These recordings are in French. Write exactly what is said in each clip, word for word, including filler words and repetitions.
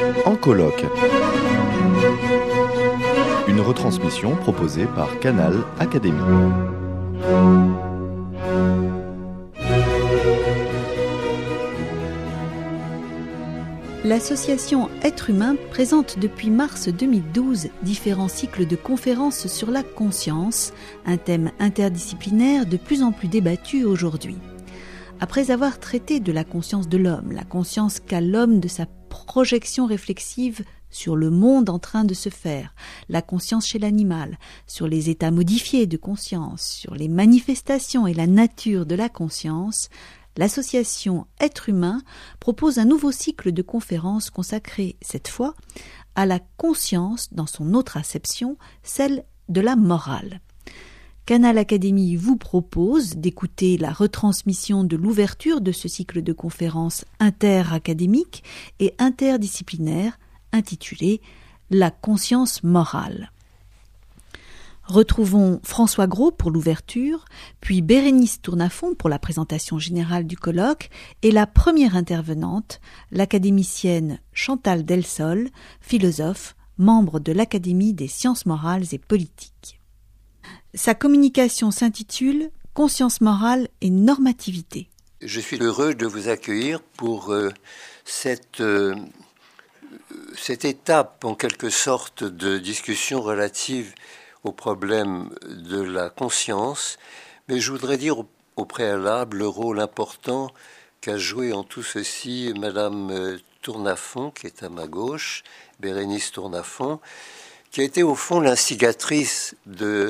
En colloque. Une retransmission proposée par Canal Académie. L'association Être Humain présente depuis mars deux mille douze différents cycles de conférences sur la conscience, un thème interdisciplinaire de plus en plus débattu aujourd'hui. Après avoir traité de la conscience de l'homme, la conscience qu'a l'homme de sa projection réflexive sur le monde en train de se faire, la conscience chez l'animal, sur les états modifiés de conscience, sur les manifestations et la nature de la conscience, l'association Être Humain propose un nouveau cycle de conférences consacré, cette fois, à la conscience dans son autre acception, celle de la morale. Canal Académie vous propose d'écouter la retransmission de l'ouverture de ce cycle de conférences interacadémiques et interdisciplinaires intitulé « La conscience morale ». Retrouvons François Gros pour l'ouverture, puis Bérénice Tournafont pour la présentation générale du colloque et la première intervenante, l'académicienne Chantal Delsol, philosophe, membre de l'Académie des sciences morales et politiques. Sa communication s'intitule « Conscience morale et normativité ». Je suis heureux de vous accueillir pour euh, cette, euh, cette étape, en quelque sorte, de discussion relative au problème de la conscience. Mais je voudrais dire au, au préalable le rôle important qu'a joué en tout ceci Madame Tournafont, qui est à ma gauche, Bérénice Tournafont, qui a été au fond l'instigatrice de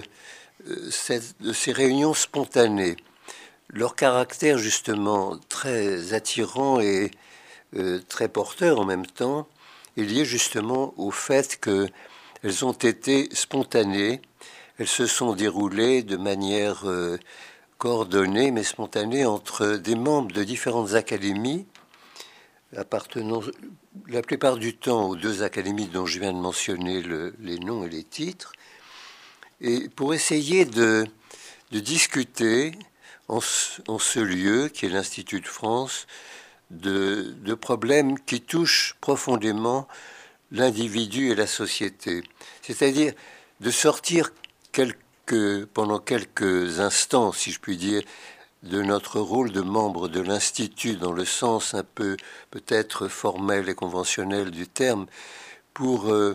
de ces réunions spontanées. Leur caractère justement très attirant et euh, très porteur en même temps est lié justement au fait qu'elles ont été spontanées, elles se sont déroulées de manière euh, coordonnée mais spontanée entre des membres de différentes académies appartenant la plupart du temps aux deux académies dont je viens de mentionner le, les noms et les titres, et pour essayer de, de discuter en ce, en ce lieu, qui est l'Institut de France, de, de problèmes qui touchent profondément l'individu et la société. C'est-à-dire de sortir quelques, pendant quelques instants, si je puis dire, de notre rôle de membre de l'Institut, dans le sens un peu peut-être formel et conventionnel du terme, pour euh,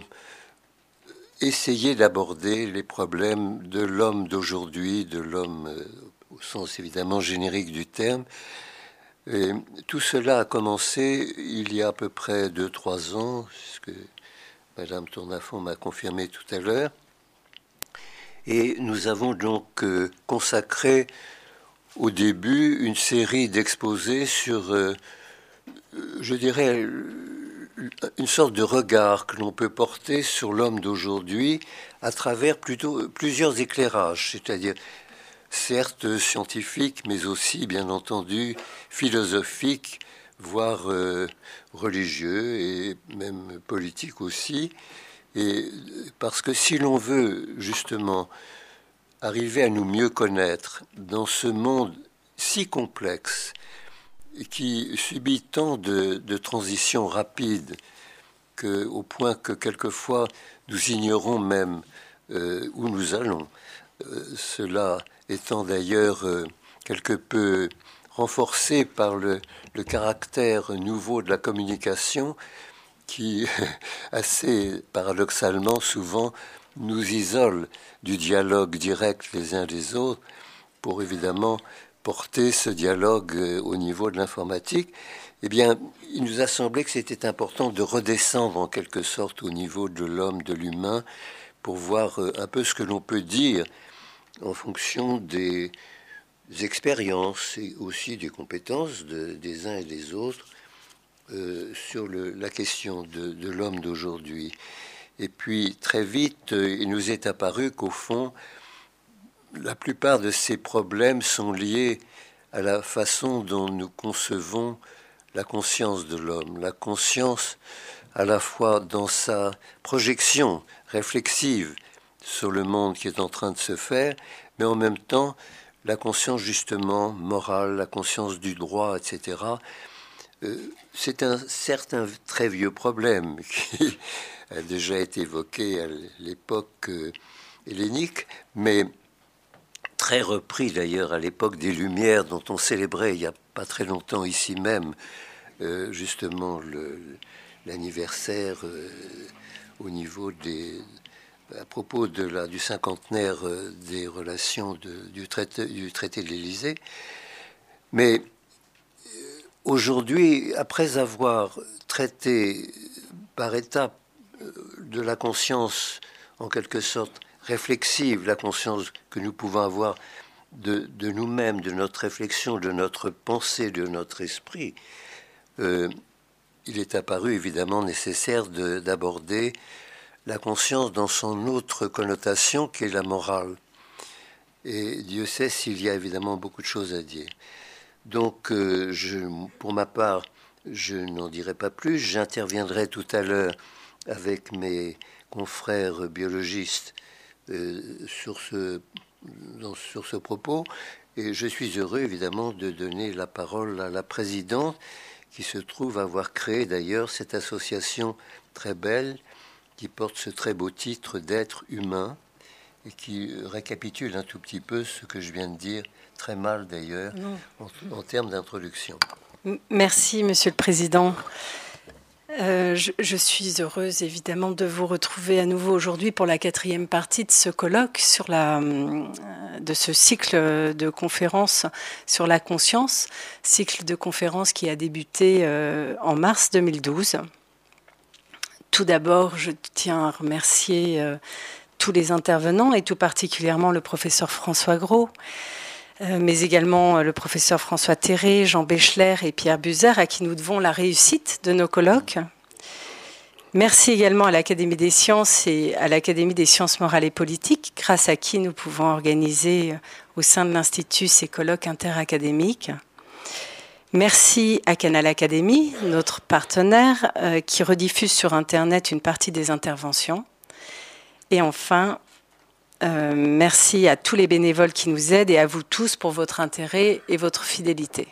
essayer d'aborder les problèmes de l'homme d'aujourd'hui, de l'homme euh, au sens évidemment générique du terme. Et tout cela a commencé il y a à peu près deux trois ans, ce que Madame Tournafont m'a confirmé tout à l'heure. Et nous avons donc euh, consacré au début une série d'exposés sur, euh, je dirais, une sorte de regard que l'on peut porter sur l'homme d'aujourd'hui à travers plutôt plusieurs éclairages, c'est-à-dire certes scientifiques, mais aussi, bien entendu, philosophiques, voire euh, religieux et même politiques aussi. Et parce que si l'on veut justement arriver à nous mieux connaître dans ce monde si complexe, qui subit tant de, de transitions rapides que, au point que quelquefois nous ignorons même euh, où nous allons. Euh, cela étant d'ailleurs euh, quelque peu renforcé par le, le caractère nouveau de la communication qui, assez paradoxalement, souvent nous isole du dialogue direct les uns des autres pour évidemment porter ce dialogue au niveau de l'informatique. Eh bien, il nous a semblé que c'était important de redescendre en quelque sorte au niveau de l'homme, de l'humain, pour voir un peu ce que l'on peut dire en fonction des expériences et aussi des compétences de, des uns et des autres euh, sur le, la question de, de l'homme d'aujourd'hui. Et puis, très vite, il nous est apparu qu'au fond, la plupart de ces problèmes sont liés à la façon dont nous concevons la conscience de l'homme, la conscience à la fois dans sa projection réflexive sur le monde qui est en train de se faire, mais en même temps la conscience justement morale, la conscience du droit, et cetera, euh, c'est un certain très vieux problème qui a déjà été évoqué à l'époque euh, hellénique, mais très repris d'ailleurs à l'époque des Lumières, dont on célébrait il n'y a pas très longtemps ici même, euh, justement le, l'anniversaire euh, au niveau des... à propos de la, du cinquantenaire euh, des relations de, du, traité, du traité de l'Élysée. Mais euh, aujourd'hui, après avoir traité par étapes euh, de la conscience, en quelque sorte, réflexive, la conscience que nous pouvons avoir de, de nous-mêmes, de notre réflexion, de notre pensée, de notre esprit, euh, il est apparu évidemment nécessaire de, d'aborder la conscience dans son autre connotation qui est la morale. Et Dieu sait s'il y a évidemment beaucoup de choses à dire. Donc, euh, je, pour ma part, je n'en dirai pas plus. J'interviendrai tout à l'heure avec mes confrères biologistes euh, sur, ce, dans, sur ce propos. Et je suis heureux, évidemment, de donner la parole à la présidente, qui se trouve avoir créé d'ailleurs cette association très belle, qui porte ce très beau titre d'être humain et qui récapitule un tout petit peu ce que je viens de dire, très mal d'ailleurs, en, en termes d'introduction. Merci, Monsieur le Président. Euh, je, je suis heureuse, évidemment, de vous retrouver à nouveau aujourd'hui pour la quatrième partie de ce colloque, sur la, de ce cycle de conférences sur la conscience, cycle de conférences qui a débuté euh, en mars deux mille douze. Tout d'abord, je tiens à remercier euh, tous les intervenants et tout particulièrement le professeur François Gros, euh, mais également euh, le professeur François Terré, Jean Béchler et Pierre Buzer, à qui nous devons la réussite de nos colloques. Merci également à l'Académie des sciences et à l'Académie des sciences morales et politiques, grâce à qui nous pouvons organiser euh, au sein de l'Institut ces colloques interacadémiques. Merci à Canal Académie, notre partenaire, euh, qui rediffuse sur Internet une partie des interventions. Et enfin, euh, merci à tous les bénévoles qui nous aident et à vous tous pour votre intérêt et votre fidélité.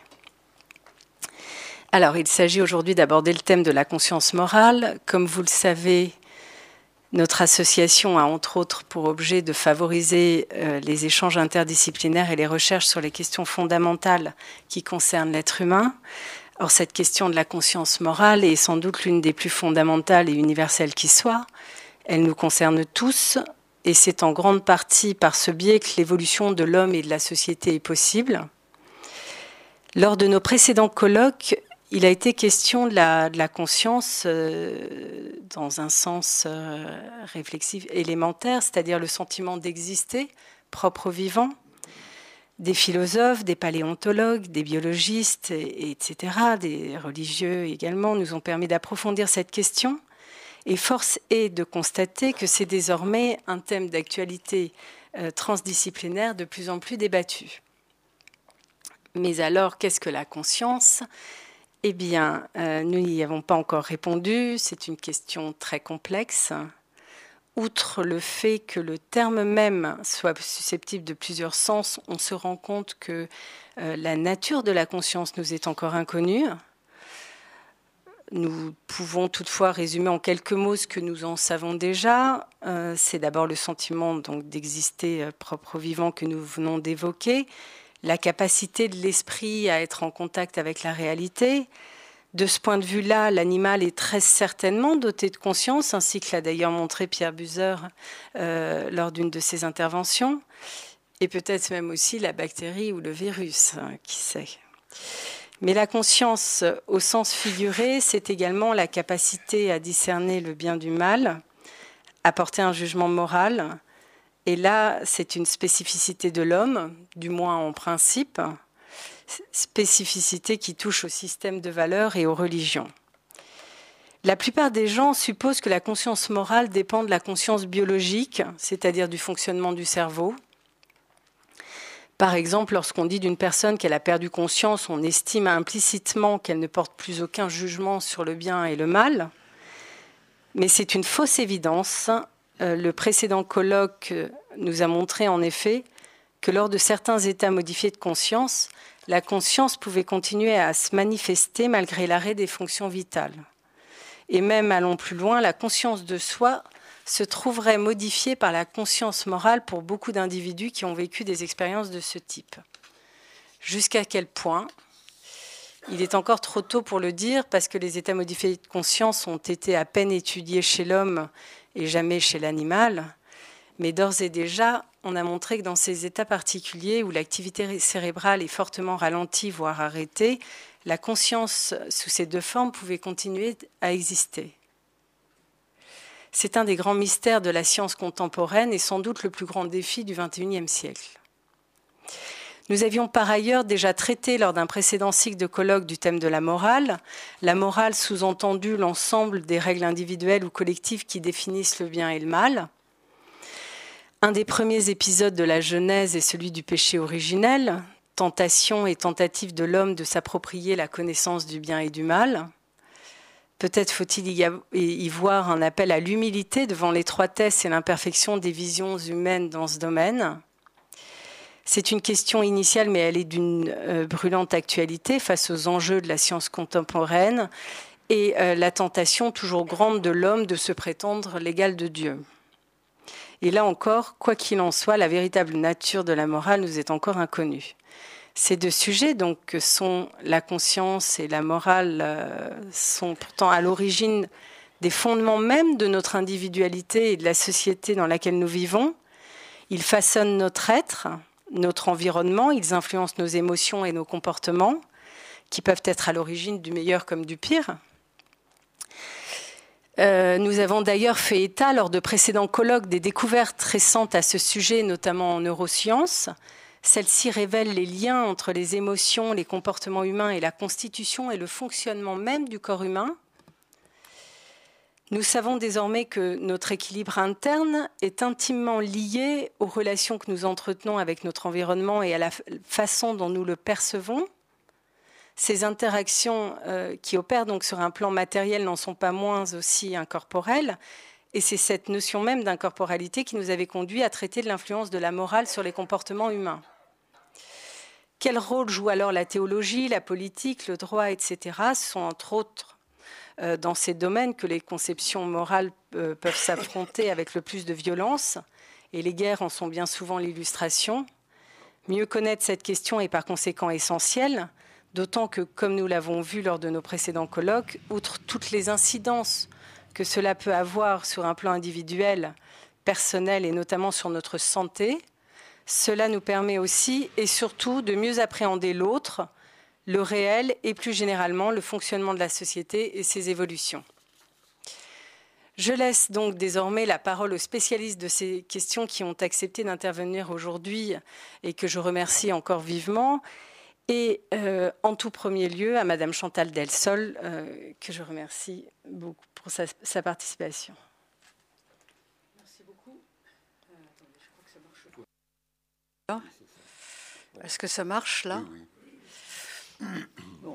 Alors, il s'agit aujourd'hui d'aborder le thème de la conscience morale. Comme vous le savez, notre association a entre autres pour objet de favoriser euh, les échanges interdisciplinaires et les recherches sur les questions fondamentales qui concernent l'être humain. Or, cette question de la conscience morale est sans doute l'une des plus fondamentales et universelles qui soit. Elle nous concerne tous et c'est en grande partie par ce biais que l'évolution de l'homme et de la société est possible. Lors de nos précédents colloques, il a été question de la, de la conscience euh, dans un sens euh, réflexif élémentaire, c'est-à-dire le sentiment d'exister, propre au vivant. Des philosophes, des paléontologues, des biologistes, et, etc., des religieux également, nous ont permis d'approfondir cette question. Et force est de constater que c'est désormais un thème d'actualité euh, transdisciplinaire de plus en plus débattu. Mais alors, qu'est-ce que la conscience ? Eh bien, euh, nous n'y avons pas encore répondu. C'est une question très complexe. Outre le fait que le terme même soit susceptible de plusieurs sens, on se rend compte que euh, la nature de la conscience nous est encore inconnue. Nous pouvons toutefois résumer en quelques mots ce que nous en savons déjà. Euh, c'est d'abord le sentiment donc, d'exister euh, propre au vivant que nous venons d'évoquer, la capacité de l'esprit à être en contact avec la réalité. De ce point de vue-là, l'animal est très certainement doté de conscience, ainsi que l'a d'ailleurs montré Pierre Buzer euh, lors d'une de ses interventions, et peut-être même aussi la bactérie ou le virus, hein, qui sait. Mais la conscience, au sens figuré, c'est également la capacité à discerner le bien du mal, à porter un jugement moral. Et là, c'est une spécificité de l'homme, du moins en principe, spécificité qui touche au système de valeurs et aux religions. La plupart des gens supposent que la conscience morale dépend de la conscience biologique, c'est-à-dire du fonctionnement du cerveau. Par exemple, lorsqu'on dit d'une personne qu'elle a perdu conscience, on estime implicitement qu'elle ne porte plus aucun jugement sur le bien et le mal. Mais c'est une fausse évidence. Le précédent colloque nous a montré en effet que lors de certains états modifiés de conscience, la conscience pouvait continuer à se manifester malgré l'arrêt des fonctions vitales. Et même, allons plus loin, la conscience de soi se trouverait modifiée par la conscience morale pour beaucoup d'individus qui ont vécu des expériences de ce type. Jusqu'à quel point ? Il est encore trop tôt pour le dire parce que les états modifiés de conscience ont été à peine étudiés chez l'homme et jamais chez l'animal. Mais d'ores et déjà, on a montré que dans ces états particuliers où l'activité cérébrale est fortement ralentie, voire arrêtée, la conscience sous ces deux formes pouvait continuer à exister. C'est un des grands mystères de la science contemporaine et sans doute le plus grand défi du vingt et unième siècle. Nous avions par ailleurs déjà traité lors d'un précédent cycle de colloques du thème de la morale. La morale sous-entendu l'ensemble des règles individuelles ou collectives qui définissent le bien et le mal. Un des premiers épisodes de la Genèse est celui du péché originel, tentation et tentative de l'homme de s'approprier la connaissance du bien et du mal. Peut-être faut-il y voir un appel à l'humilité devant l'étroitesse et l'imperfection des visions humaines dans ce domaine. C'est une question initiale, mais elle est d'une euh, brûlante actualité face aux enjeux de la science contemporaine et euh, la tentation toujours grande de l'homme de se prétendre l'égal de Dieu. Et là encore, quoi qu'il en soit, la véritable nature de la morale nous est encore inconnue. Ces deux sujets, donc, que sont la conscience et la morale, euh, sont pourtant à l'origine des fondements même de notre individualité et de la société dans laquelle nous vivons. Ils façonnent notre être, notre environnement, ils influencent nos émotions et nos comportements, qui peuvent être à l'origine du meilleur comme du pire. Euh, nous avons d'ailleurs fait état, lors de précédents colloques, des découvertes récentes à ce sujet, notamment en neurosciences. Celles-ci révèlent les liens entre les émotions, les comportements humains et la constitution et le fonctionnement même du corps humain. Nous savons désormais que notre équilibre interne est intimement lié aux relations que nous entretenons avec notre environnement et à la façon dont nous le percevons. Ces interactions euh, qui opèrent donc sur un plan matériel n'en sont pas moins aussi incorporelles. Et c'est cette notion même d'incorporalité qui nous avait conduit à traiter de l'influence de la morale sur les comportements humains. Quel rôle joue alors la théologie, la politique, le droit, et cetera. Ce sont entre autres euh, dans ces domaines que les conceptions morales euh, peuvent s'affronter avec le plus de violence, et les guerres en sont bien souvent l'illustration. Mieux connaître cette question est par conséquent essentiel, d'autant que, comme nous l'avons vu lors de nos précédents colloques, outre toutes les incidences que cela peut avoir sur un plan individuel, personnel et notamment sur notre santé, cela nous permet aussi et surtout de mieux appréhender l'autre, le réel et plus généralement le fonctionnement de la société et ses évolutions. Je laisse donc désormais la parole aux spécialistes de ces questions qui ont accepté d'intervenir aujourd'hui et que je remercie encore vivement. Et euh, en tout premier lieu à Madame Chantal Delsol, euh, que je remercie beaucoup pour sa, sa participation. Merci beaucoup. Euh, attendez, je crois que ça marche. Là. Est-ce que ça marche là ? Oui, oui. Bon.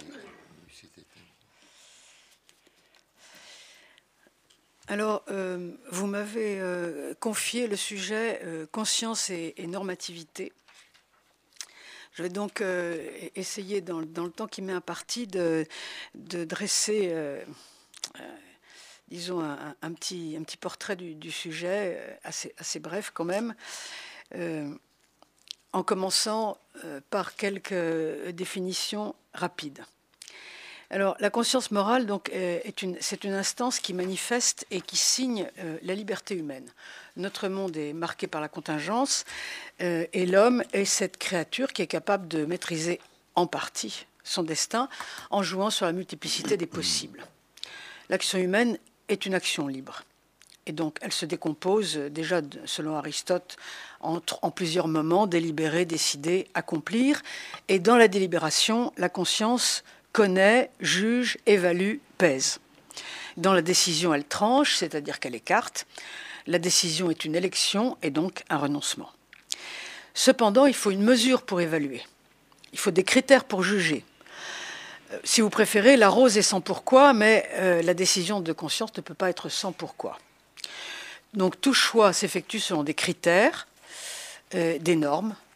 Alors, euh, vous m'avez euh, confié le sujet euh, conscience et, et normativité. Je vais donc euh, essayer, dans, dans le temps qui m'est imparti, de, de dresser, euh, euh, disons, un, un, petit, un petit portrait du, du sujet, assez, assez bref quand même, euh, en commençant euh, par quelques définitions rapides. Alors, la conscience morale, donc, est une, c'est une instance qui manifeste et qui signe euh, la liberté humaine. Notre monde est marqué par la contingence euh, et l'homme est cette créature qui est capable de maîtriser en partie son destin en jouant sur la multiplicité des possibles. L'action humaine est une action libre. Et donc, elle se décompose déjà, selon Aristote, en, en plusieurs moments, délibérer, décider, accomplir. Et dans la délibération, la conscience connaît, juge, évalue, pèse. Dans la décision, elle tranche, c'est-à-dire qu'elle écarte. La décision est une élection et donc un renoncement. Cependant, il faut une mesure pour évaluer. Il faut des critères pour juger. Euh, si vous préférez, la rose est sans pourquoi, mais euh, la décision de conscience ne peut pas être sans pourquoi. Donc tout choix s'effectue selon des critères, euh, des normes,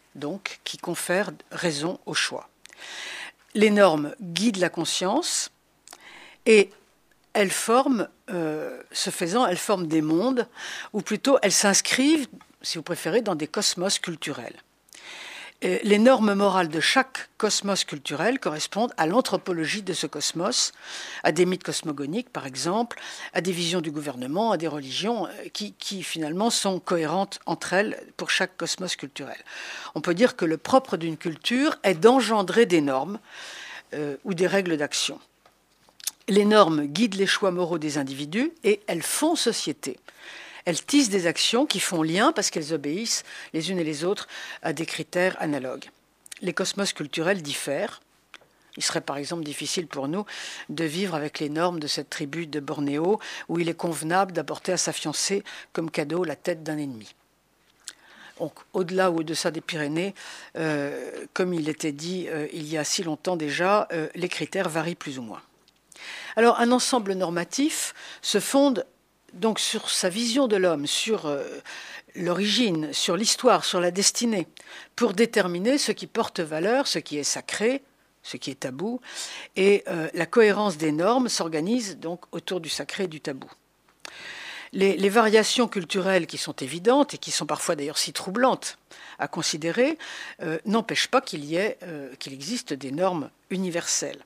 donc, qui confèrent raison au choix. Les normes guident la conscience et elles forment, euh, ce faisant, elles forment des mondes, ou plutôt elles s'inscrivent, si vous préférez, dans des cosmos culturels. Et les normes morales de chaque cosmos culturel correspondent à l'anthropologie de ce cosmos, à des mythes cosmogoniques par exemple, à des visions du gouvernement, à des religions qui, qui finalement sont cohérentes entre elles pour chaque cosmos culturel. On peut dire que le propre d'une culture est d'engendrer des normes euh, ou des règles d'action. Les normes guident les choix moraux des individus et elles font société. Elles tissent des actions qui font lien parce qu'elles obéissent les unes et les autres à des critères analogues. Les cosmos culturels diffèrent. Il serait par exemple difficile pour nous de vivre avec les normes de cette tribu de Bornéo où il est convenable d'apporter à sa fiancée comme cadeau la tête d'un ennemi. Donc, au-delà ou au-dessous des Pyrénées, euh, comme il était dit euh, il y a si longtemps déjà, euh, les critères varient plus ou moins. Alors un ensemble normatif se fonde donc sur sa vision de l'homme, sur euh, l'origine, sur l'histoire, sur la destinée, pour déterminer ce qui porte valeur, ce qui est sacré, ce qui est tabou, et euh, la cohérence des normes s'organise donc autour du sacré et du tabou. Les, les variations culturelles qui sont évidentes et qui sont parfois d'ailleurs si troublantes à considérer euh, n'empêchent pas qu'il y ait, euh, qu'il existe des normes universelles.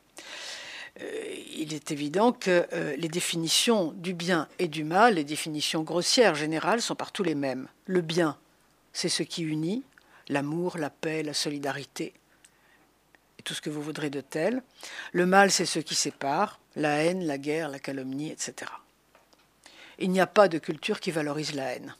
Il est évident que euh, les définitions du bien et du mal, les définitions grossières, générales, sont partout les mêmes. Le bien, c'est ce qui unit, l'amour, la paix, la solidarité, et tout ce que vous voudrez de tel. Le mal, c'est ce qui sépare, la haine, la guerre, la calomnie, et cetera. Il n'y a pas de culture qui valorise la haine.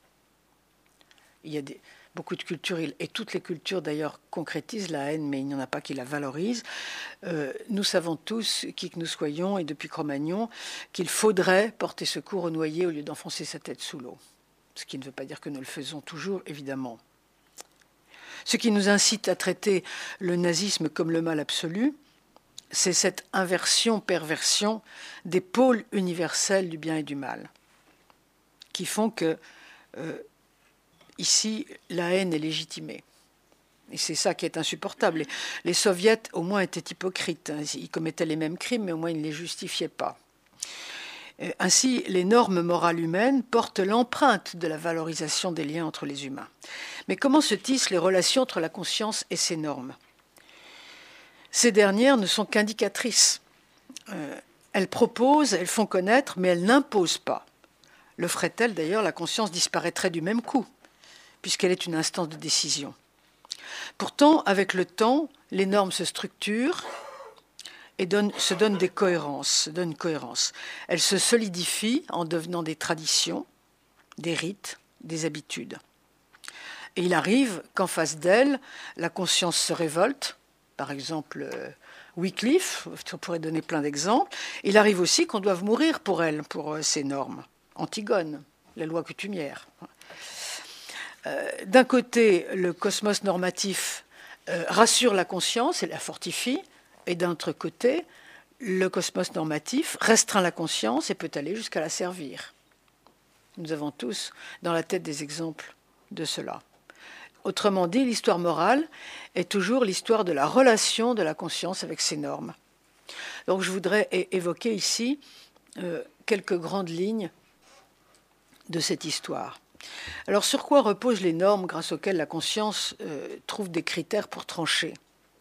Il y a des... Beaucoup de cultures, et toutes les cultures d'ailleurs concrétisent la haine, mais il n'y en a pas qui la valorisent. Euh, nous savons tous, qui que nous soyons, et depuis Cro-Magnon, qu'il faudrait porter secours aux noyés au lieu d'enfoncer sa tête sous l'eau. Ce qui ne veut pas dire que nous le faisons toujours, évidemment. Ce qui nous incite à traiter le nazisme comme le mal absolu, c'est cette inversion, perversion des pôles universels du bien et du mal, qui font que... Euh, Ici, la haine est légitimée. Et c'est ça qui est insupportable. Les, les soviets, au moins, étaient hypocrites. Ils commettaient les mêmes crimes, mais au moins, ils ne les justifiaient pas. Ainsi, les normes morales humaines portent l'empreinte de la valorisation des liens entre les humains. Mais comment se tissent les relations entre la conscience et ces normes ? Ces dernières ne sont qu'indicatrices. Euh, elles proposent, elles font connaître, mais elles n'imposent pas. Le ferait-elle d'ailleurs, la conscience disparaîtrait du même coup, puisqu'elle est une instance de décision. Pourtant, avec le temps, les normes se structurent et donnent, se donnent des cohérences, se donnent une cohérence. Elles se solidifient en devenant des traditions, des rites, des habitudes. Et il arrive qu'en face d'elles, la conscience se révolte. Par exemple, euh, Wycliffe, on pourrait donner plein d'exemples. Il arrive aussi qu'on doive mourir pour elle, pour euh, ces normes. Antigone, la loi coutumière. Euh, d'un côté, le cosmos normatif euh, rassure la conscience et la fortifie, et d'un autre côté, le cosmos normatif restreint la conscience et peut aller jusqu'à la servir. Nous avons tous dans la tête des exemples de cela. Autrement dit, l'histoire morale est toujours l'histoire de la relation de la conscience avec ses normes. Donc je voudrais é- évoquer ici euh, quelques grandes lignes de cette histoire. Alors, sur quoi reposent les normes grâce auxquelles la conscience euh, trouve des critères pour trancher ?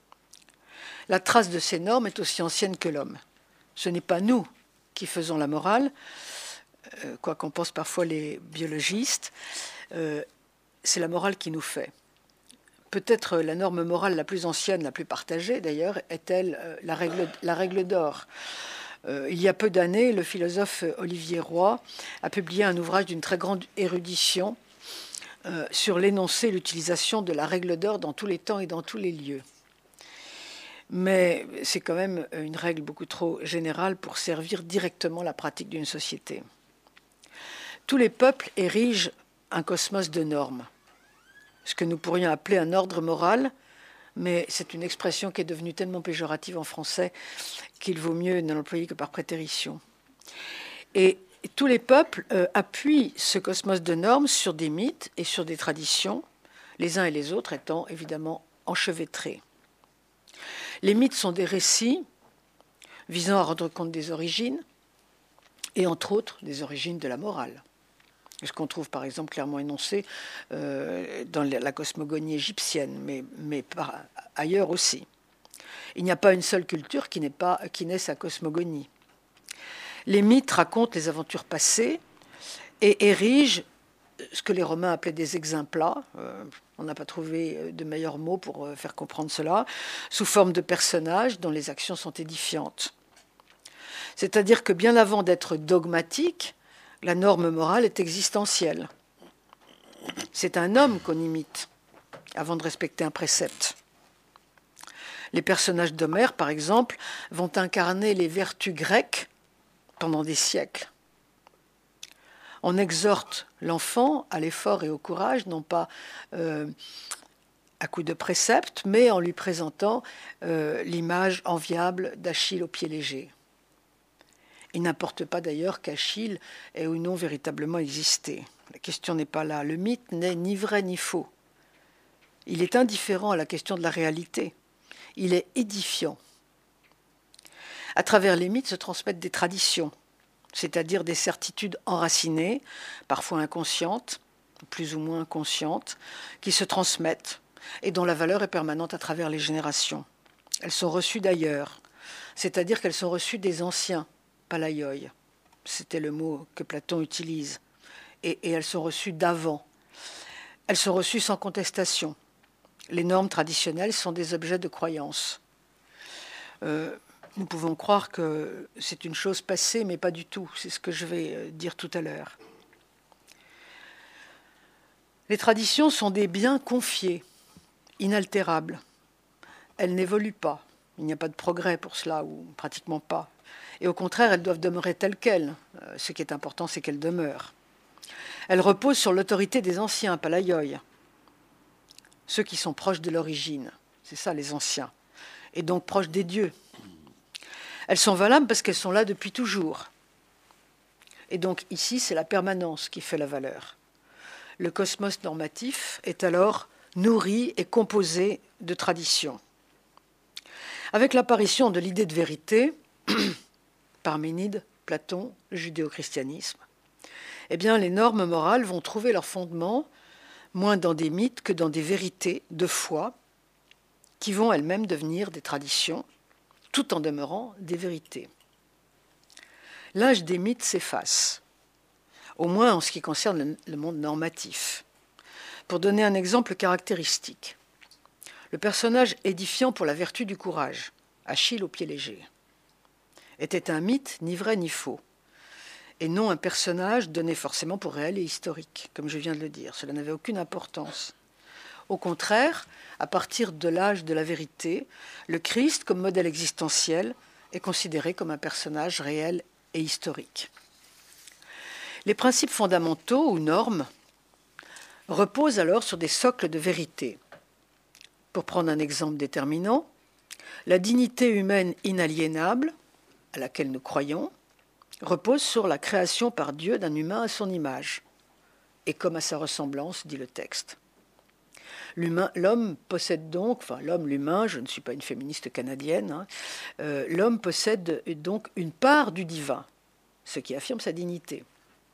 La trace de ces normes est aussi ancienne que l'homme. Ce n'est pas nous qui faisons la morale, euh, quoi qu'en pensent parfois les biologistes, euh, c'est la morale qui nous fait. Peut-être la norme morale la plus ancienne, la plus partagée d'ailleurs, est-elle euh, la règle, la règle d'or. Euh, il y a peu d'années, le philosophe Olivier Roy a publié un ouvrage d'une très grande érudition euh, sur l'énoncé et l'utilisation de la règle d'or dans tous les temps et dans tous les lieux. Mais c'est quand même une règle beaucoup trop générale pour servir directement la pratique d'une société. Tous les peuples érigent un cosmos de normes, ce que nous pourrions appeler un ordre moral, mais c'est une expression qui est devenue tellement péjorative en français qu'il vaut mieux ne l'employer que par prétérition. Et tous les peuples euh, appuient ce cosmos de normes sur des mythes et sur des traditions, les uns et les autres étant évidemment enchevêtrés. Les mythes sont des récits visant à rendre compte des origines, et entre autres des origines de la morale. Ce qu'on trouve par exemple clairement énoncé euh, dans la cosmogonie égyptienne, mais, mais par ailleurs aussi. Il n'y a pas une seule culture qui n'ait pas, qui n'ait sa cosmogonie. Les mythes racontent les aventures passées et érigent ce que les Romains appelaient des exempla, euh, on n'a pas trouvé de meilleur mot pour faire comprendre cela, sous forme de personnages dont les actions sont édifiantes. C'est-à-dire que bien avant d'être dogmatique, la norme morale est existentielle. C'est un homme qu'on imite avant de respecter un précepte. Les personnages d'Homère, par exemple, vont incarner les vertus grecques pendant des siècles. On exhorte l'enfant à l'effort et au courage, non pas euh, à coup de préceptes, mais en lui présentant euh, l'image enviable d'Achille au pied léger. Il n'importe pas d'ailleurs qu'Achille ait ou non véritablement existé. La question n'est pas là. Le mythe n'est ni vrai ni faux. Il est indifférent à la question de la réalité. Il est édifiant. À travers les mythes se transmettent des traditions, c'est-à-dire des certitudes enracinées, parfois inconscientes, plus ou moins conscientes, qui se transmettent et dont la valeur est permanente à travers les générations. Elles sont reçues d'ailleurs, c'est-à-dire qu'elles sont reçues des anciens, palaioi, c'était le mot que Platon utilise, et, et elles sont reçues d'avant. Elles sont reçues sans contestation. Les normes traditionnelles sont des objets de croyance. Euh, nous pouvons croire que c'est une chose passée, mais pas du tout. C'est ce que je vais dire tout à l'heure. Les traditions sont des biens confiés, inaltérables. Elles n'évoluent pas. Il n'y a pas de progrès pour cela, ou pratiquement pas. Et au contraire, elles doivent demeurer telles quelles. Ce qui est important, c'est qu'elles demeurent. Elles reposent sur l'autorité des anciens, palaioi, ceux qui sont proches de l'origine. C'est ça, les anciens. Et donc proches des dieux. Elles sont valables parce qu'elles sont là depuis toujours. Et donc ici, c'est la permanence qui fait la valeur. Le cosmos normatif est alors nourri et composé de traditions. Avec l'apparition de l'idée de vérité, Parménide, Platon, le judéo-christianisme, eh bien, les normes morales vont trouver leur fondement moins dans des mythes que dans des vérités de foi qui vont elles-mêmes devenir des traditions, tout en demeurant des vérités. L'âge des mythes s'efface, au moins en ce qui concerne le monde normatif. Pour donner un exemple caractéristique, le personnage édifiant pour la vertu du courage, Achille au pied léger, était un mythe ni vrai ni faux, et non un personnage donné forcément pour réel et historique, comme je viens de le dire. Cela n'avait aucune importance. Au contraire, à partir de l'âge de la vérité, le Christ, comme modèle existentiel, est considéré comme un personnage réel et historique. Les principes fondamentaux ou normes reposent alors sur des socles de vérité. Pour prendre un exemple déterminant, la dignité humaine inaliénable, à laquelle nous croyons, repose sur la création par Dieu d'un humain à son image, et comme à sa ressemblance, dit le texte. L'humain, l'homme possède donc, enfin l'homme, l'humain, je ne suis pas une féministe canadienne, hein, euh, l'homme possède donc une part du divin, ce qui affirme sa dignité.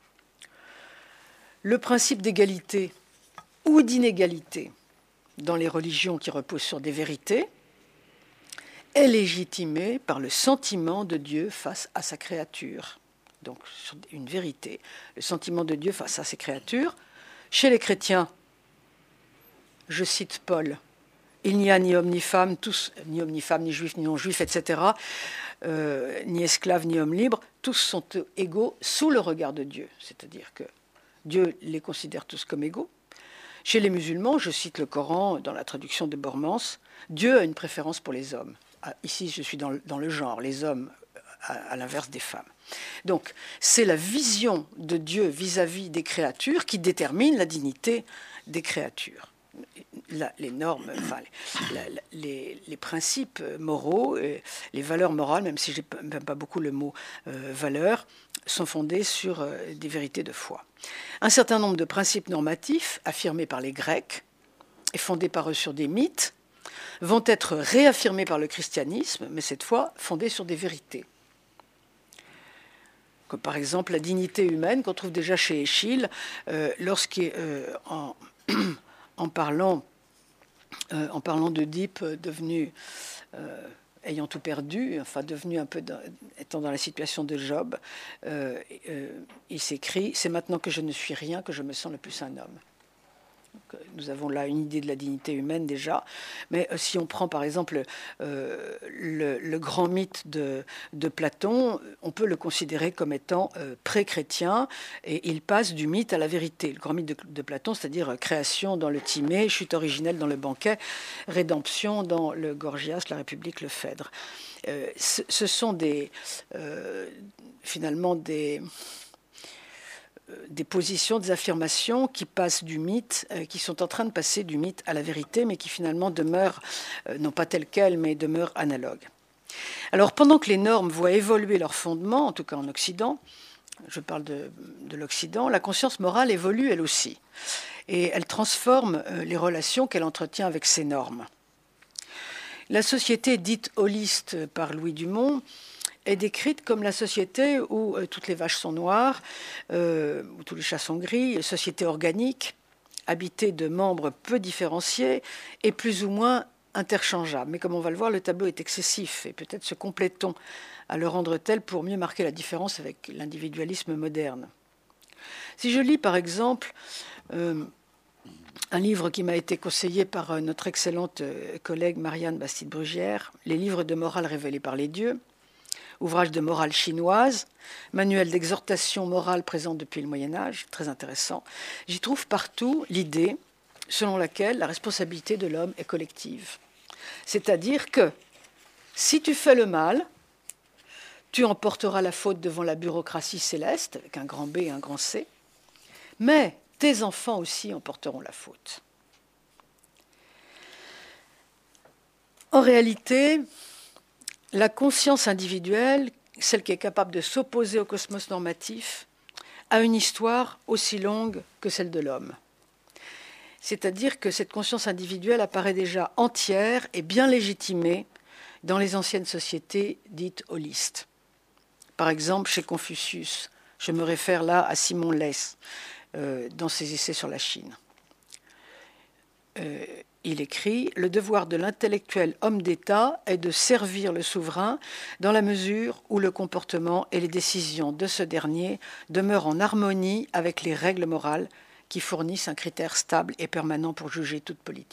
Le principe d'égalité ou d'inégalité dans les religions qui reposent sur des vérités est légitimé par le sentiment de Dieu face à sa créature. Donc, sur une vérité, le sentiment de Dieu face à ses créatures. Chez les chrétiens, je cite Paul, il n'y a ni homme ni femme, tous, ni homme ni femme, ni juif ni non-juif, et cetera, euh, ni esclave ni homme libre, tous sont égaux sous le regard de Dieu. C'est-à-dire que Dieu les considère tous comme égaux. Chez les musulmans, je cite le Coran dans la traduction de Bormans, Dieu a une préférence pour les hommes. Ah, ici, je suis dans le, dans le genre, les hommes à, à l'inverse des femmes. Donc, c'est la vision de Dieu vis-à-vis des créatures qui détermine la dignité des créatures. La, les normes, enfin, la, la, les, les principes moraux, et les valeurs morales, même si je n'aime pas beaucoup le mot euh, valeur, sont fondés sur euh, des vérités de foi. Un certain nombre de principes normatifs affirmés par les Grecs et fondés par eux sur des mythes, vont être réaffirmés par le christianisme, mais cette fois fondés sur des vérités. Comme par exemple la dignité humaine qu'on trouve déjà chez Échille, euh, lorsqu'il, euh, en, en, parlant, euh, en parlant d'Oedipe devenu, euh, ayant tout perdu, enfin devenu un peu, dans, étant dans la situation de Job, euh, euh, il s'écrit « C'est maintenant que je ne suis rien que je me sens le plus un homme ». Donc, nous avons là une idée de la dignité humaine déjà, mais euh, si on prend par exemple euh, le, le grand mythe de, de Platon, on peut le considérer comme étant euh, pré-chrétien, et il passe du mythe à la vérité. Le grand mythe de, de Platon, c'est-à-dire euh, création dans le Timée, chute originelle dans le Banquet, rédemption dans le Gorgias, la République, le Phèdre. Euh, ce, ce sont des, euh, finalement des... des positions, des affirmations qui passent du mythe, euh, qui sont en train de passer du mythe à la vérité, mais qui finalement demeurent, euh, non pas telles quelles, mais demeurent analogues. Alors pendant que les normes voient évoluer leurs fondements, en tout cas en Occident, je parle de, de l'Occident, la conscience morale évolue elle aussi, et elle transforme euh, les relations qu'elle entretient avec ces normes. La société dite holiste par Louis Dumont est décrite comme la société où euh, toutes les vaches sont noires, euh, où tous les chats sont gris, une société organique, habitée de membres peu différenciés et plus ou moins interchangeables. Mais comme on va le voir, le tableau est excessif et peut-être se complète-t-on à le rendre tel pour mieux marquer la différence avec l'individualisme moderne. Si je lis par exemple euh, un livre qui m'a été conseillé par euh, notre excellente euh, collègue Marianne Bastide-Brugière, Les livres de morale révélés par les dieux, ouvrage de morale chinoise, manuel d'exhortation morale présent depuis le Moyen-Âge, très intéressant. J'y trouve partout l'idée selon laquelle la responsabilité de l'homme est collective. C'est-à-dire que si tu fais le mal, tu emporteras la faute devant la bureaucratie céleste, avec un grand B et un grand C, mais tes enfants aussi emporteront la faute. En réalité, la conscience individuelle, celle qui est capable de s'opposer au cosmos normatif, a une histoire aussi longue que celle de l'homme. C'est-à-dire que cette conscience individuelle apparaît déjà entière et bien légitimée dans les anciennes sociétés dites holistes. Par exemple, chez Confucius, je me réfère là à Simon Leys, euh, dans ses essais sur la Chine. Euh, Il écrit « Le devoir de l'intellectuel homme d'État est de servir le souverain dans la mesure où le comportement et les décisions de ce dernier demeurent en harmonie avec les règles morales qui fournissent un critère stable et permanent pour juger toute politique. »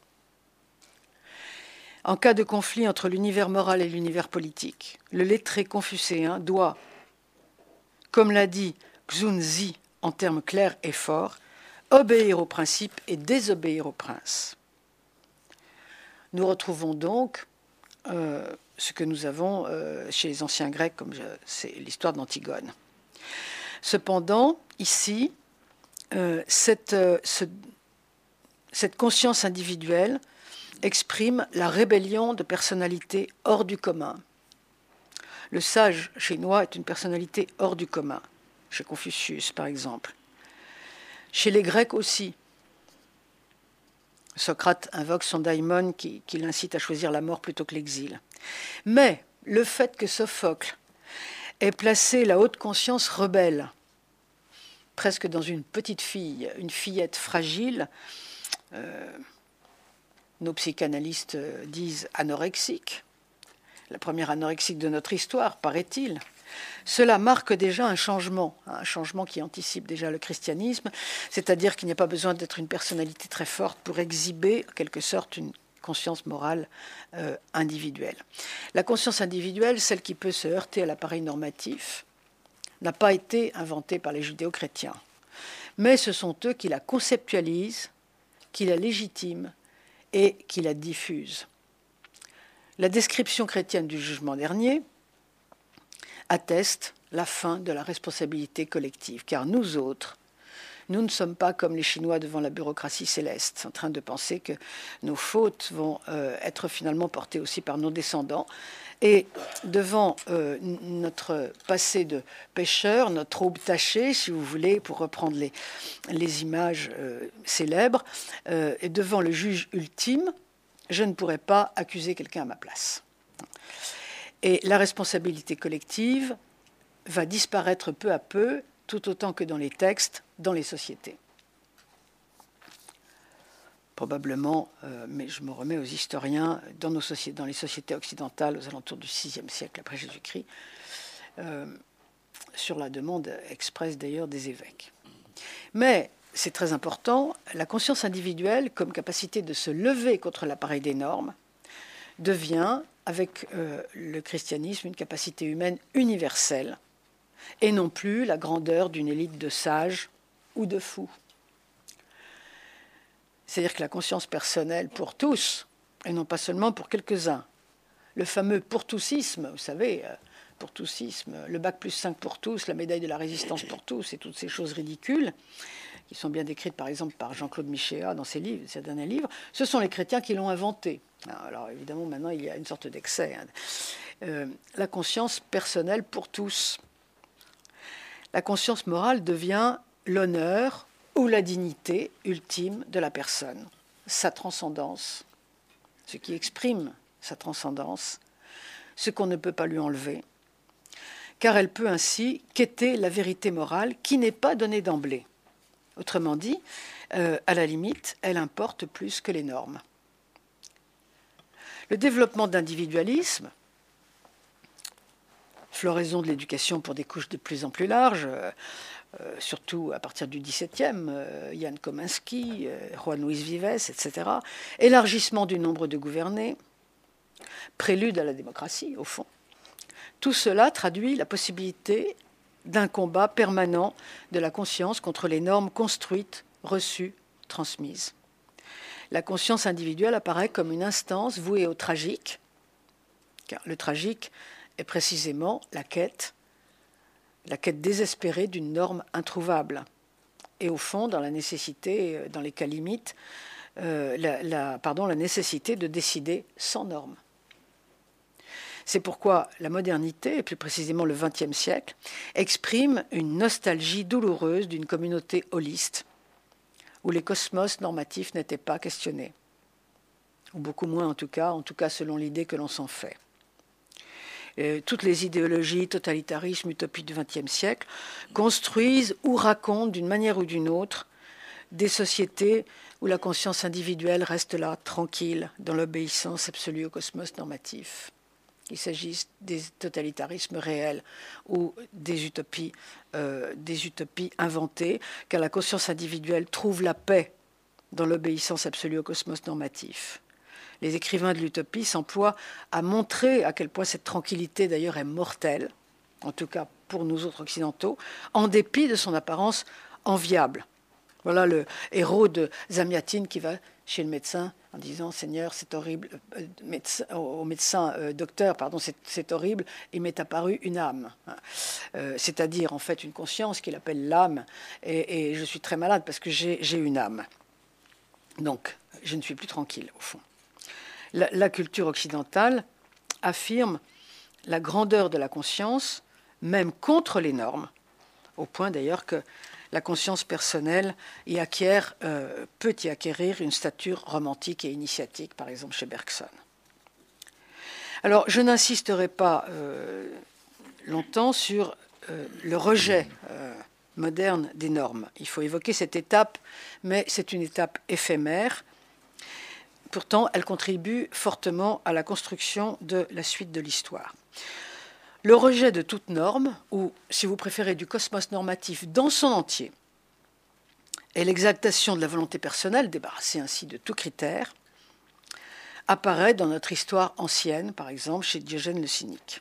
En cas de conflit entre l'univers moral et l'univers politique, le lettré confucéen doit, comme l'a dit Xunzi en termes clairs et forts, obéir aux principes et désobéir aux princes. Nous retrouvons donc euh, ce que nous avons euh, chez les anciens Grecs, comme je, c'est l'histoire d'Antigone. Cependant, ici, euh, cette, euh, ce, cette conscience individuelle exprime la rébellion de personnalités hors du commun. Le sage chinois est une personnalité hors du commun, chez Confucius par exemple. Chez les Grecs aussi. Socrate invoque son daimon qui, qui l'incite à choisir la mort plutôt que l'exil. Mais le fait que Sophocle ait placé la haute conscience rebelle, presque dans une petite fille, une fillette fragile, euh, nos psychanalystes disent anorexique, la première anorexique de notre histoire, paraît-il. Cela marque déjà un changement, un changement qui anticipe déjà le christianisme, c'est-à-dire qu'il n'y a pas besoin d'être une personnalité très forte pour exhiber, en quelque sorte, une conscience morale euh, individuelle. La conscience individuelle, celle qui peut se heurter à l'appareil normatif, n'a pas été inventée par les judéo-chrétiens, mais ce sont eux qui la conceptualisent, qui la légitiment et qui la diffusent. La description chrétienne du jugement dernier atteste la fin de la responsabilité collective, car nous autres, Nous ne sommes pas comme les Chinois devant la bureaucratie céleste, en train de penser que nos fautes vont euh, être finalement portées aussi par nos descendants. Et devant euh, notre passé de pécheur, notre aube tachée, si vous voulez, pour reprendre les, les images euh, célèbres, euh, et devant le juge ultime, je ne pourrais pas accuser quelqu'un à ma place. Et la responsabilité collective va disparaître peu à peu, tout autant que dans les textes, dans les sociétés. Probablement, euh, mais je me remets aux historiens, dans, nos sociétés, dans les sociétés occidentales aux alentours du sixième siècle après Jésus-Christ, euh, sur la demande expresse d'ailleurs des évêques. Mais, c'est très important, la conscience individuelle, comme capacité de se lever contre l'appareil des normes, devient, avec euh, le christianisme, une capacité humaine universelle, et non plus la grandeur d'une élite de sages ou de fous. C'est-à-dire que la conscience personnelle pour tous, et non pas seulement pour quelques-uns. Le fameux pour-toussisme, vous savez, pour-toussisme, le bac plus cinq pour tous, la médaille de la résistance pour tous, et toutes ces choses ridicules, qui sont bien décrites par exemple par Jean-Claude Michéa dans ses livres, ses derniers livres, ce sont les chrétiens qui l'ont inventé. Alors évidemment, maintenant, il y a une sorte d'excès. Hein. Euh, la conscience personnelle pour tous. La conscience morale devient l'honneur ou la dignité ultime de la personne, sa transcendance, ce qui exprime sa transcendance, ce qu'on ne peut pas lui enlever, car elle peut ainsi quêter la vérité morale qui n'est pas donnée d'emblée. Autrement dit, euh, à la limite, elle importe plus que les normes. Le développement d'individualisme, floraison de l'éducation pour des couches de plus en plus larges, euh, Euh, surtout à partir du dix-septième, euh, Jan Kominski, euh, Juan Luis Vives, et cetera. Élargissement du nombre de gouvernés, prélude à la démocratie, au fond. Tout cela traduit la possibilité d'un combat permanent de la conscience contre les normes construites, reçues, transmises. La conscience individuelle apparaît comme une instance vouée au tragique, car le tragique est précisément la quête la quête désespérée d'une norme introuvable. Et au fond, dans la nécessité, dans les cas limites, euh, la, la, pardon, la nécessité de décider sans norme. C'est pourquoi la modernité, et plus précisément le vingtième siècle, exprime une nostalgie douloureuse d'une communauté holiste, où les cosmos normatifs n'étaient pas questionnés. Ou beaucoup moins en tout cas, en tout cas selon l'idée que l'on s'en fait. Et toutes les idéologies, totalitarisme, utopie du vingtième siècle, construisent ou racontent d'une manière ou d'une autre des sociétés où la conscience individuelle reste là, tranquille, dans l'obéissance absolue au cosmos normatif. Qu'il s'agisse des totalitarismes réels ou des utopies, euh, des utopies inventées, car la conscience individuelle trouve la paix dans l'obéissance absolue au cosmos normatif. Les écrivains de l'utopie s'emploient à montrer à quel point cette tranquillité d'ailleurs est mortelle, en tout cas pour nous autres occidentaux, en dépit de son apparence enviable. Voilà le héros de Zamiatine qui va chez le médecin en disant « Seigneur, c'est horrible, euh, médecin, au médecin, euh, docteur, pardon, c'est, c'est horrible, il m'est apparu une âme. Euh, » C'est-à-dire en fait une conscience qu'il appelle l'âme, et, et je suis très malade parce que j'ai, j'ai une âme. Donc, je ne suis plus tranquille au fond. La, la culture occidentale affirme la grandeur de la conscience, même contre les normes, au point d'ailleurs que la conscience personnelle y acquiert, euh, peut y acquérir une stature romantique et initiatique, par exemple chez Bergson. Alors, je n'insisterai pas euh, longtemps sur euh, le rejet euh, moderne des normes. Il faut évoquer cette étape, mais c'est une étape éphémère. Pourtant, elle contribue fortement à la construction de la suite de l'histoire. Le rejet de toute norme, ou si vous préférez du cosmos normatif dans son entier, et l'exaltation de la volonté personnelle, débarrassée ainsi de tout critère, apparaît dans notre histoire ancienne, par exemple chez Diogène le Cynique.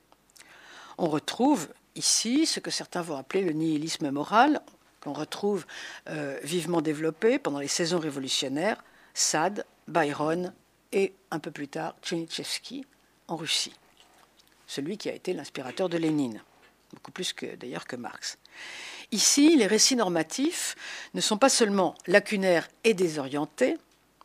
On retrouve ici ce que certains vont appeler le nihilisme moral, qu'on retrouve euh, vivement développé pendant les saisons révolutionnaires, Sade, Byron et un peu plus tard Tchernychevski en Russie, celui qui a été l'inspirateur de Lénine, beaucoup plus que d'ailleurs que Marx. Ici, les récits normatifs ne sont pas seulement lacunaires et désorientés,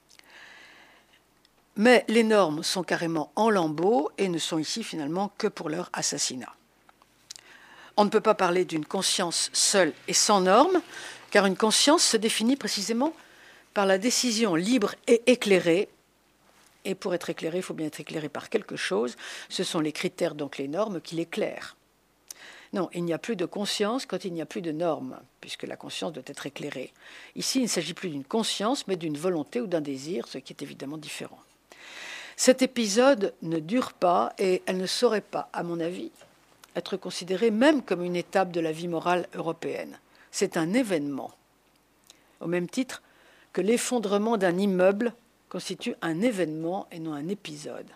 mais les normes sont carrément en lambeaux et ne sont ici finalement que pour leur assassinat. On ne peut pas parler d'une conscience seule et sans normes, car une conscience se définit précisément par la décision libre et éclairée. Et pour être éclairé, il faut bien être éclairé par quelque chose. Ce sont les critères, donc les normes, qui l'éclairent. Non, il n'y a plus de conscience quand il n'y a plus de normes, puisque la conscience doit être éclairée. Ici, il ne s'agit plus d'une conscience, mais d'une volonté ou d'un désir, ce qui est évidemment différent. Cet épisode ne dure pas et elle ne saurait pas, à mon avis, être considérée même comme une étape de la vie morale européenne. C'est un événement, au même titre que l'effondrement d'un immeuble constitue un événement et non un épisode.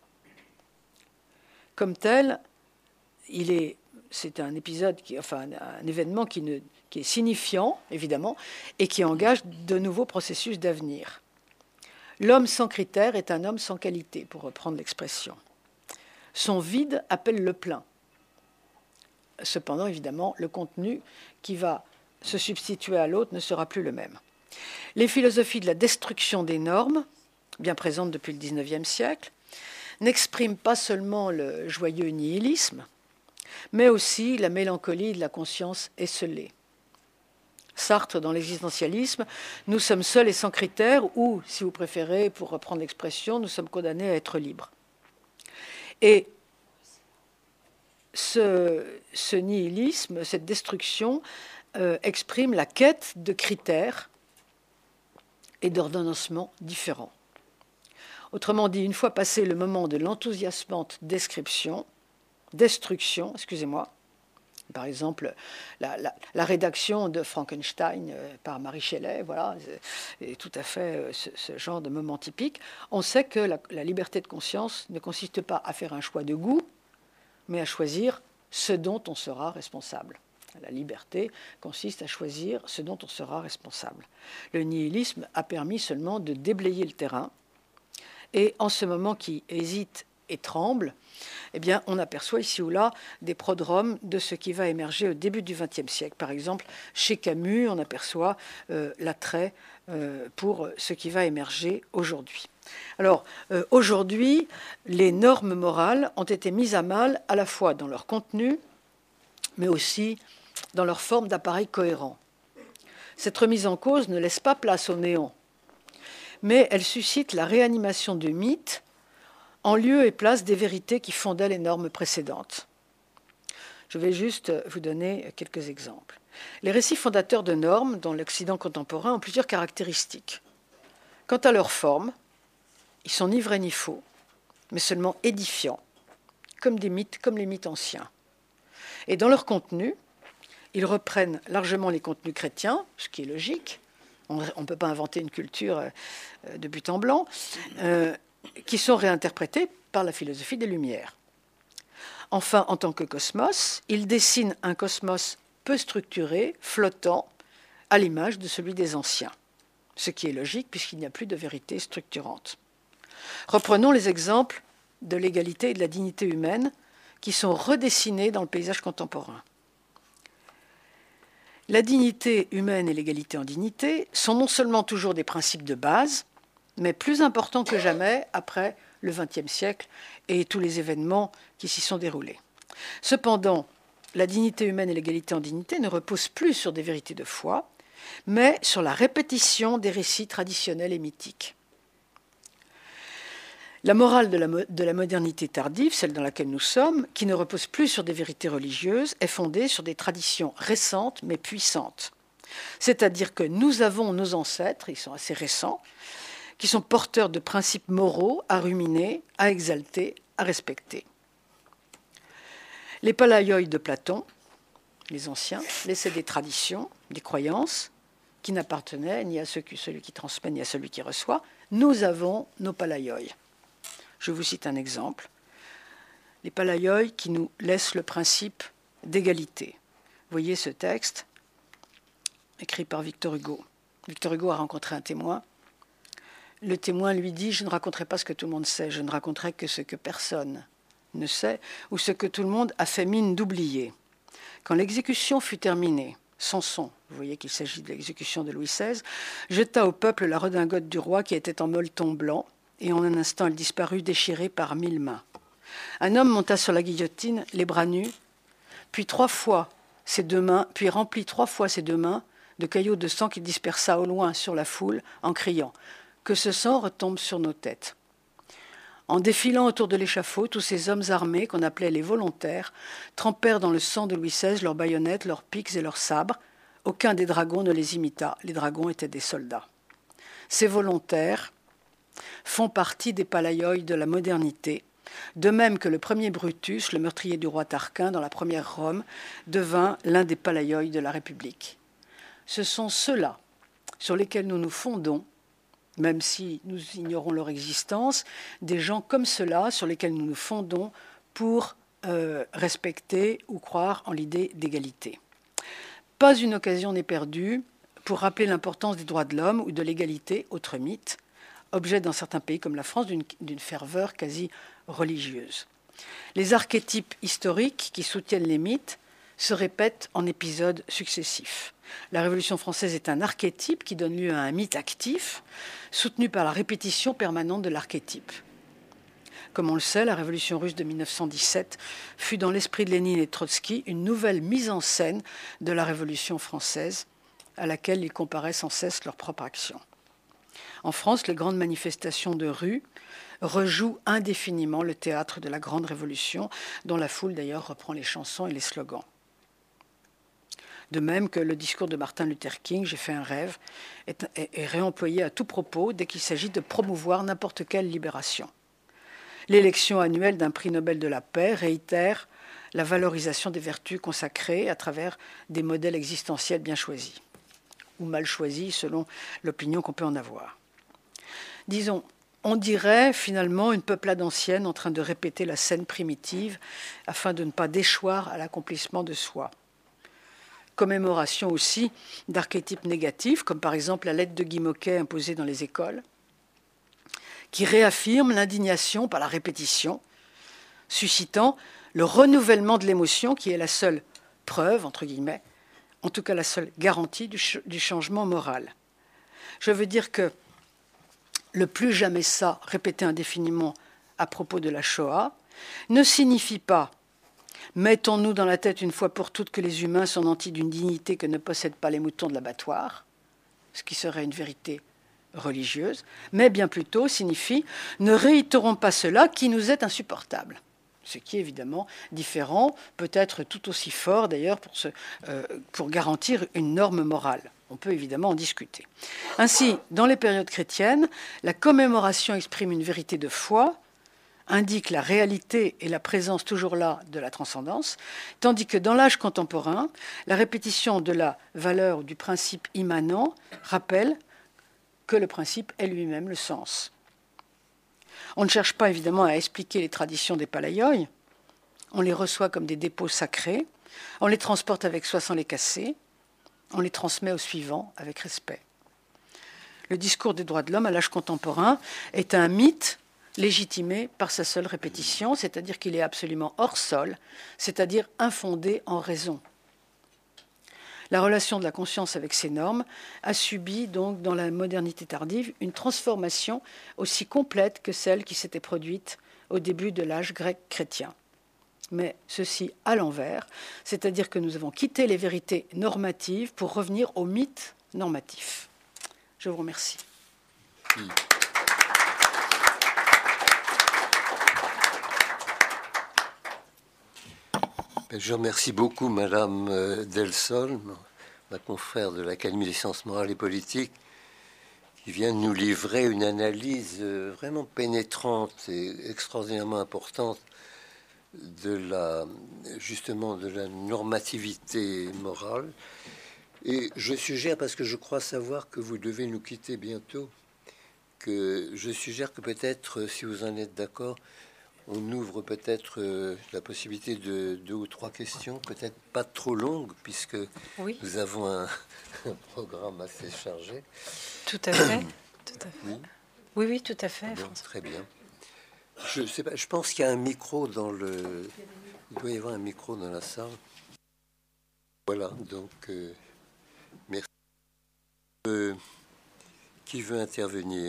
Comme tel, il est, c'est un épisode, qui, enfin un événement qui, ne, qui est signifiant, évidemment, et qui engage de nouveaux processus d'avenir. L'homme sans critères est un homme sans qualité, pour reprendre l'expression. Son vide appelle le plein. Cependant, évidemment, le contenu qui va se substituer à l'autre ne sera plus le même. Les philosophies de la destruction des normes, bien présentes depuis le dix-neuvième siècle, n'expriment pas seulement le joyeux nihilisme, mais aussi la mélancolie de la conscience esselée. Sartre, dans l'existentialisme, nous sommes seuls et sans critères, ou, si vous préférez, pour reprendre l'expression, nous sommes condamnés à être libres. Et ce, ce nihilisme, cette destruction, euh, exprime la quête de critères et d'ordonnancements différents. Autrement dit, une fois passé le moment de l'enthousiasmante description, destruction, excusez-moi, par exemple la, la, la rédaction de Frankenstein euh, par Mary Shelley, voilà, est tout à fait euh, ce, ce genre de moment typique, on sait que la, la liberté de conscience ne consiste pas à faire un choix de goût, mais à choisir ce dont on sera responsable. La liberté consiste à choisir ce dont on sera responsable. Le nihilisme a permis seulement de déblayer le terrain. Et en ce moment qui hésite et tremble, eh bien, on aperçoit ici ou là des prodromes de ce qui va émerger au début du vingtième siècle. Par exemple, chez Camus, on aperçoit euh, l'attrait euh, pour ce qui va émerger aujourd'hui. Alors, euh, aujourd'hui, les normes morales ont été mises à mal à la fois dans leur contenu, mais aussi dans leur forme d'appareil cohérent. Cette remise en cause ne laisse pas place au néant, mais elle suscite la réanimation de mythes en lieu et place des vérités qui fondaient les normes précédentes. Je vais juste vous donner quelques exemples. Les récits fondateurs de normes dans l'Occident contemporain ont plusieurs caractéristiques. Quant à leur forme, ils sont ni vrais ni faux, mais seulement édifiants, comme des mythes, comme les mythes anciens. Et dans leur contenu, ils reprennent largement les contenus chrétiens, ce qui est logique. On ne peut pas inventer une culture de but en blanc, euh, qui sont réinterprétés par la philosophie des Lumières. Enfin, en tant que cosmos, ils dessinent un cosmos peu structuré, flottant, à l'image de celui des anciens, ce qui est logique puisqu'il n'y a plus de vérité structurante. Reprenons les exemples de l'égalité et de la dignité humaine qui sont redessinés dans le paysage contemporain. La dignité humaine et l'égalité en dignité sont non seulement toujours des principes de base, mais plus importants que jamais après le vingtième siècle et tous les événements qui s'y sont déroulés. Cependant, la dignité humaine et l'égalité en dignité ne reposent plus sur des vérités de foi, mais sur la répétition des récits traditionnels et mythiques. La morale de la, de la modernité tardive, celle dans laquelle nous sommes, qui ne repose plus sur des vérités religieuses, est fondée sur des traditions récentes mais puissantes. C'est-à-dire que nous avons nos ancêtres, ils sont assez récents, qui sont porteurs de principes moraux à ruminer, à exalter, à respecter. Les palaioi de Platon, les anciens, laissaient des traditions, des croyances, qui n'appartenaient ni à celui qui transmet ni à celui qui reçoit. Nous avons nos palaioi. Je vous cite un exemple. Les palaioi qui nous laissent le principe d'égalité. Vous voyez ce texte, écrit par Victor Hugo. Victor Hugo a rencontré un témoin. Le témoin lui dit « Je ne raconterai pas ce que tout le monde sait, je ne raconterai que ce que personne ne sait ou ce que tout le monde a fait mine d'oublier. Quand l'exécution fut terminée, Samson, vous voyez qu'il s'agit de l'exécution de Louis seize, jeta au peuple la redingote du roi qui était en molleton blanc, et en un instant elle disparut déchirée par mille mains. Un homme monta sur la guillotine, les bras nus, puis trois fois ses deux mains, puis remplit trois fois ses deux mains de caillots de sang qu'il dispersa au loin sur la foule en criant « Que ce sang retombe sur nos têtes ». En défilant autour de l'échafaud, tous ces hommes armés, qu'on appelait les volontaires, trempèrent dans le sang de Louis seize leurs baïonnettes, leurs pics et leurs sabres. Aucun des dragons ne les imita. Les dragons étaient des soldats. Ces volontaires font partie des palaïoi de la modernité, de même que le premier Brutus, le meurtrier du roi Tarquin dans la première Rome, devint l'un des palaïoi de la République. Ce sont ceux-là sur lesquels nous nous fondons, même si nous ignorons leur existence, des gens comme ceux-là sur lesquels nous nous fondons pour euh, respecter ou croire en l'idée d'égalité. Pas une occasion n'est perdue pour rappeler l'importance des droits de l'homme ou de l'égalité, autre mythe, objet dans certains pays comme la France d'une, d'une ferveur quasi religieuse. Les archétypes historiques qui soutiennent les mythes se répètent en épisodes successifs. La Révolution française est un archétype qui donne lieu à un mythe actif, soutenu par la répétition permanente de l'archétype. Comme on le sait, la Révolution russe de mille neuf cent dix-sept fut dans l'esprit de Lénine et Trotsky une nouvelle mise en scène de la Révolution française, à laquelle ils comparaient sans cesse leur propre action. En France, les grandes manifestations de rue rejouent indéfiniment le théâtre de la Grande Révolution, dont la foule d'ailleurs reprend les chansons et les slogans. De même que le discours de Martin Luther King, « J'ai fait un rêve », est, est, est réemployé à tout propos dès qu'il s'agit de promouvoir n'importe quelle libération. L'élection annuelle d'un prix Nobel de la paix réitère la valorisation des vertus consacrées à travers des modèles existentiels bien choisis, ou mal choisis selon l'opinion qu'on peut en avoir. Disons, on dirait finalement une peuplade ancienne en train de répéter la scène primitive afin de ne pas déchoir à l'accomplissement de soi. Commémoration aussi d'archétypes négatifs, comme par exemple la lettre de Guy Moquet imposée dans les écoles, qui réaffirme l'indignation par la répétition, suscitant le renouvellement de l'émotion qui est la seule preuve, entre guillemets, en tout cas la seule garantie du, ch- du changement moral. Je veux dire que le plus jamais ça, répété indéfiniment à propos de la Shoah, ne signifie pas mettons-nous dans la tête une fois pour toutes que les humains sont nantis d'une dignité que ne possèdent pas les moutons de l'abattoir, ce qui serait une vérité religieuse, mais bien plutôt signifie ne réitérons pas cela qui nous est insupportable. Ce qui est évidemment différent, peut-être tout aussi fort d'ailleurs pour, se, euh, pour garantir une norme morale. On peut évidemment en discuter. Ainsi, dans les périodes chrétiennes, la commémoration exprime une vérité de foi, indique la réalité et la présence toujours là de la transcendance, tandis que dans l'âge contemporain, la répétition de la valeur ou du principe immanent rappelle que le principe est lui-même le sens. On ne cherche pas évidemment à expliquer les traditions des palaïoi, on les reçoit comme des dépôts sacrés, on les transporte avec soi sans les casser, on les transmet au suivant avec respect. Le discours des droits de l'homme à l'âge contemporain est un mythe légitimé par sa seule répétition, c'est-à-dire qu'il est absolument hors sol, c'est-à-dire infondé en raison. La relation de la conscience avec ces normes a subi donc dans la modernité tardive une transformation aussi complète que celle qui s'était produite au début de l'âge grec chrétien. Mais ceci à l'envers, c'est-à-dire que nous avons quitté les vérités normatives pour revenir aux mythes normatifs. Je vous remercie. Oui. Je remercie beaucoup Madame Delsol, ma confrère de l'Académie des sciences morales et politiques, qui vient de nous livrer une analyse vraiment pénétrante et extraordinairement importante de la, justement de la normativité morale. Et je suggère, parce que je crois savoir que vous devez nous quitter bientôt, que je suggère que peut-être, si vous en êtes d'accord, on ouvre peut-être euh, la possibilité de deux ou trois questions, peut-être pas trop longues, puisque oui. Nous avons un, un programme assez chargé. Tout à fait. Tout à fait. Oui. oui, oui, tout à fait. Bon, très bien. Je sais pas, je pense qu'il y a un micro dans le... Il doit y avoir un micro dans la salle. Voilà, donc... Euh... Euh, qui veut intervenir?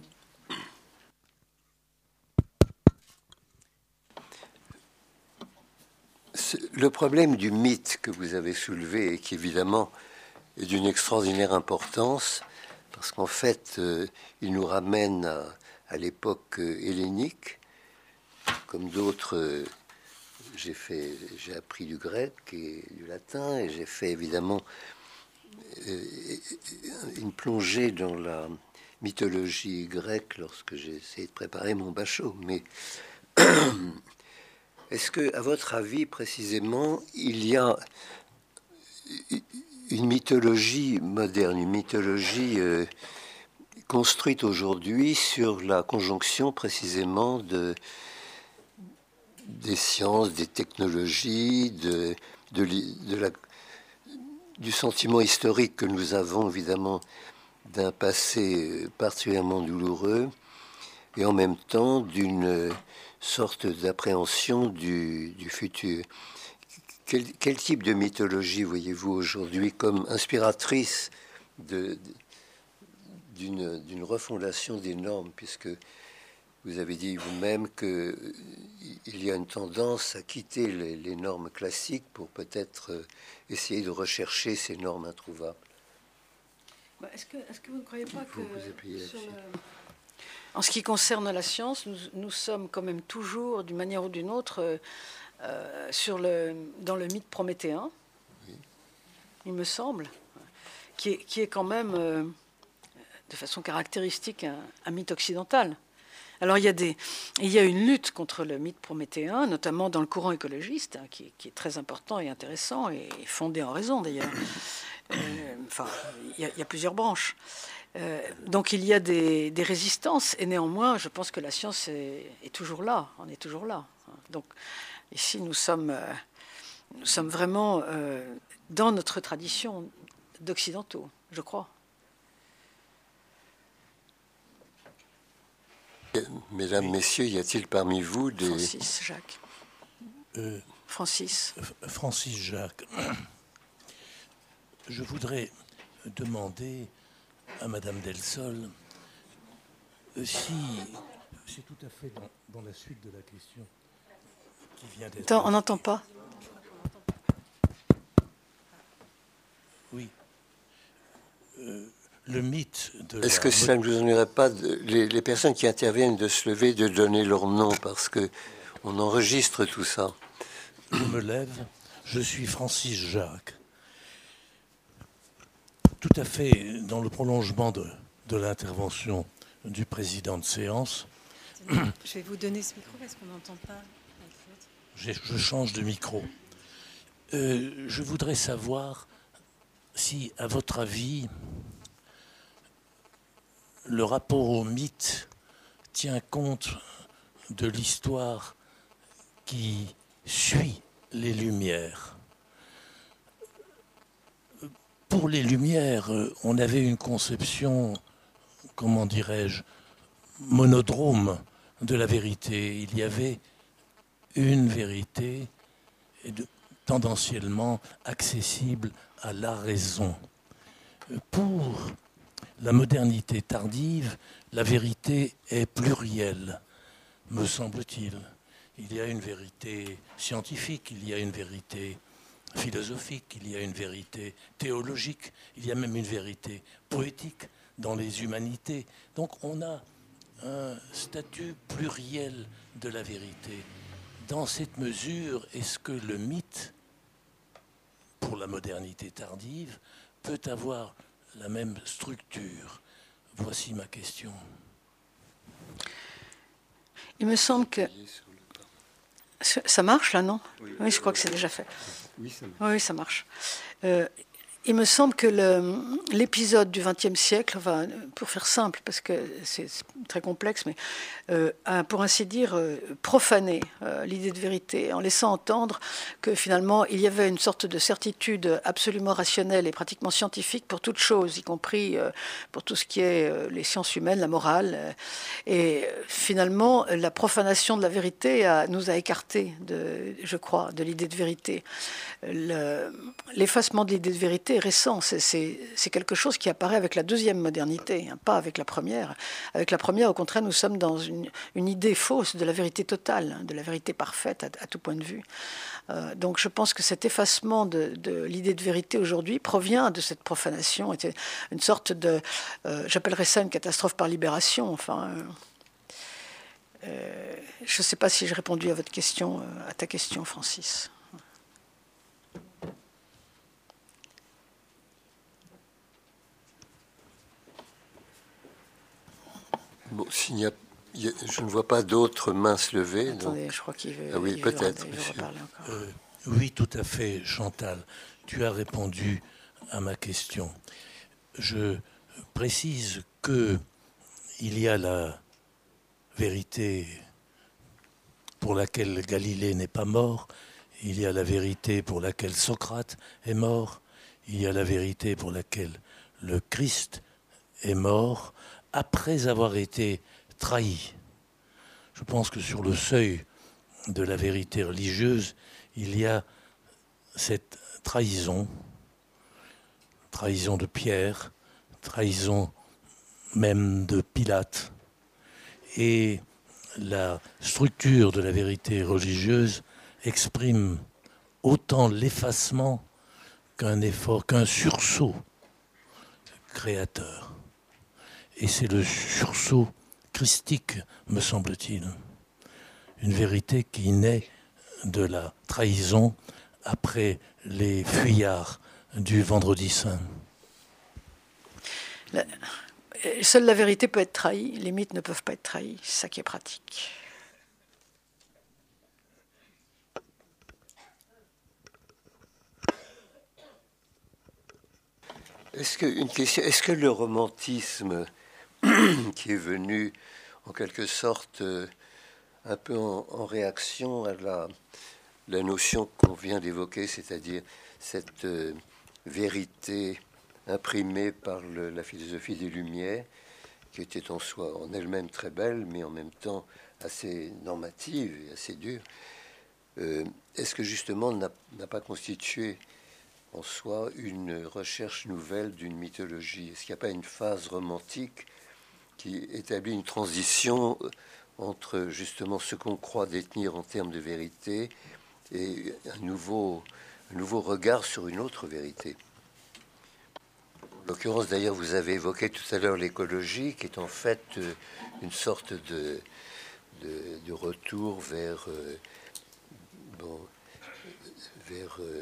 Le problème du mythe que vous avez soulevé et qui évidemment est d'une extraordinaire importance, parce qu'en fait, euh, il nous ramène à, à l'époque euh, hellénique, comme d'autres. Euh, j'ai fait, j'ai appris du grec et du latin, et j'ai fait évidemment euh, une plongée dans la mythologie grecque lorsque j'ai essayé de préparer mon bachot. Mais est-ce que, à votre avis, précisément, il y a une mythologie moderne, une mythologie euh, construite aujourd'hui sur la conjonction précisément de, des sciences, des technologies, de, de, de la, du sentiment historique que nous avons évidemment d'un passé particulièrement douloureux, et en même temps d'une sorte d'appréhension du, du futur. Quel, quel type de mythologie voyez-vous aujourd'hui comme inspiratrice de, d'une, d'une refondation des normes, puisque vous avez dit vous-même qu'il y a une tendance à quitter les, les normes classiques pour peut-être essayer de rechercher ces normes introuvables? Bah, est-ce, que, est-ce que vous ne croyez pas que... Sur le... En ce qui concerne la science, nous, nous sommes quand même toujours, d'une manière ou d'une autre, euh, sur le, dans le mythe prométhéen, oui. Il me semble, qui est, qui est quand même, euh, de façon caractéristique, un, un mythe occidental. Alors il y, a des, il y a une lutte contre le mythe prométhéen, notamment dans le courant écologiste, hein, qui, qui est très important et intéressant, et fondé en raison d'ailleurs. Euh, enfin, il y, a, il y a plusieurs branches. Euh, donc il y a des, des résistances, et néanmoins, je pense que la science est, est toujours là. On est toujours là. Donc ici, nous sommes, euh, nous sommes vraiment euh, dans notre tradition d'occidentaux, je crois. Mesdames, oui. Messieurs, y a-t-il parmi vous des... Francis, Jacques. Euh, Francis. Francis Jacques. Je voudrais demander à Madame Delsol si c'est tout à fait dans, dans la suite de la question qui vient d'être... Attends, on n'entend pas. Oui. Euh, le mythe de... Est-ce la... que ça ne vous ennuierait pas, de, les, les personnes qui interviennent, de se lever, de donner leur nom, parce que on enregistre tout ça. Je me lève, je suis Francis Jacques. Tout à fait dans le prolongement de, de l'intervention du président de séance. Je vais vous donner ce micro parce qu'on n'entend pas. Je, je change de micro. Euh, je voudrais savoir si, à votre avis, le rapport au mythe tient compte de l'histoire qui suit les Lumières. Pour les Lumières, on avait une conception, comment dirais-je, monodrome de la vérité. Il y avait une vérité tendanciellement accessible à la raison. Pour la modernité tardive, la vérité est plurielle, me semble-t-il. Il y a une vérité scientifique, il y a une vérité philosophique, il y a une vérité théologique, il y a même une vérité poétique dans les humanités. Donc on a un statut pluriel de la vérité. Dans cette mesure, est-ce que le mythe, pour la modernité tardive, peut avoir la même structure? Voici ma question. Il me semble que... Ça marche là, non? Oui, oui, je crois que c'est déjà fait. Oui, ça marche. Oui, ça marche. Euh, il me semble que le, l'épisode du vingtième siècle, enfin, pour faire simple, parce que c'est très complexe, mais euh, a, pour ainsi dire, euh, profané euh, l'idée de vérité, en laissant entendre que finalement, il y avait une sorte de certitude absolument rationnelle et pratiquement scientifique pour toute chose, y compris euh, pour tout ce qui est euh, les sciences humaines, la morale. Euh, et euh, finalement, la profanation de la vérité a, nous a écartés, de, je crois, de l'idée de vérité. Le, l'effacement de l'idée de vérité assez récent. C'est, c'est, c'est quelque chose qui apparaît avec la deuxième modernité, hein, pas avec la première. Avec la première, au contraire, nous sommes dans une, une idée fausse de la vérité totale, hein, de la vérité parfaite à, à tout point de vue. Euh, donc je pense que cet effacement de, de l'idée de vérité aujourd'hui provient de cette profanation, était une sorte de, euh, j'appellerais ça une catastrophe par libération. Enfin, euh, euh, je ne sais pas si j'ai répondu à votre question, euh, à ta question, Francis. Bon, s'il n'y a, il y a, je ne vois pas d'autres mains se lever. Attendez, donc... je crois qu'il veut. Ah oui, il peut-être. Veut, il veut reparler encore. Euh, oui, tout à fait, Chantal. Tu as répondu à ma question. Je précise que il y a la vérité pour laquelle Galilée n'est pas mort, il y a la vérité pour laquelle Socrate est mort, il y a la vérité pour laquelle le Christ est mort après avoir été trahi. Je pense que sur le seuil de la vérité religieuse, il y a cette trahison, trahison de Pierre, trahison même de Pilate. Et la structure de la vérité religieuse exprime autant l'effacement qu'un effort, qu'un sursaut créateur. Et c'est le sursaut christique, me semble-t-il. Une vérité qui naît de la trahison après les fuyards du Vendredi Saint. La, seule la vérité peut être trahie, les mythes ne peuvent pas être trahis. C'est ça qui est pratique. Est-ce que, une question, est-ce que le romantisme qui est venu en quelque sorte euh, un peu en, en réaction à la, la notion qu'on vient d'évoquer, c'est-à-dire cette euh, vérité imprimée par le, la philosophie des Lumières, qui était en soi, en elle-même très belle, mais en même temps assez normative et assez dure, euh, est-ce que justement n'a, n'a pas constitué en soi une recherche nouvelle d'une mythologie? Est-ce qu'il n'y a pas une phase romantique qui établit une transition entre justement ce qu'on croit détenir en termes de vérité et un nouveau, un nouveau regard sur une autre vérité? En l'occurrence, d'ailleurs, vous avez évoqué tout à l'heure l'écologie, qui est en fait euh, une sorte de, de, de retour vers, euh, bon, vers euh,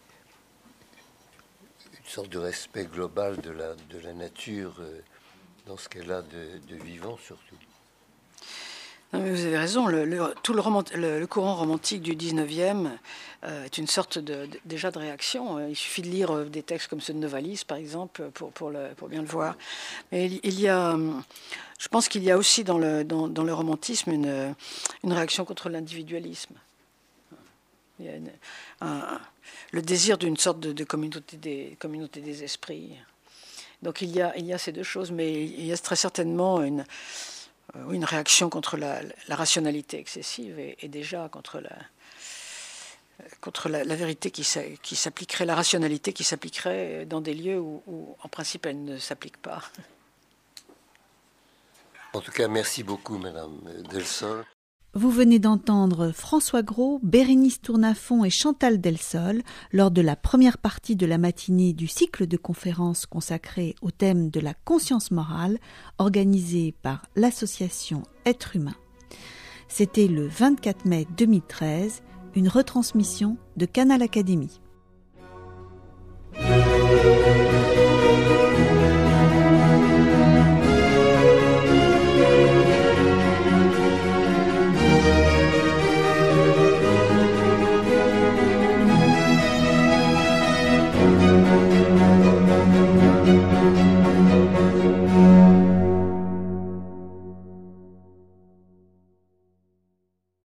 une sorte de respect global de la, de la nature euh, dans ce qu'elle a de, de vivant, surtout. Non, mais vous avez raison, le, le, tout le, romant, le, le courant romantique du dix-neuvième euh, est une sorte de, de, déjà de réaction. Il suffit de lire des textes comme ceux de Novalis, par exemple, pour, pour, le, pour bien le voir. Mais il, il y a, je pense qu'il y a aussi dans le, dans, dans le romantisme une, une réaction contre l'individualisme. Il y a une, un, le désir d'une sorte de, de communauté, des, communauté des esprits. Donc il y, a, il y a ces deux choses, mais il y a très certainement une... une réaction contre la, la rationalité excessive et, et déjà contre la, contre la, la vérité qui, qui s'appliquerait, la rationalité qui s'appliquerait dans des lieux où, où, en principe, elle ne s'applique pas. En tout cas, merci beaucoup, Madame Delsol. Vous venez d'entendre François Gros, Bérénice Tournafont et Chantal Delsol lors de la première partie de la matinée du cycle de conférences consacré au thème de la conscience morale organisé par l'association Être Humain. C'était le vingt-quatre mai deux mille treize, une retransmission de Canal Académie.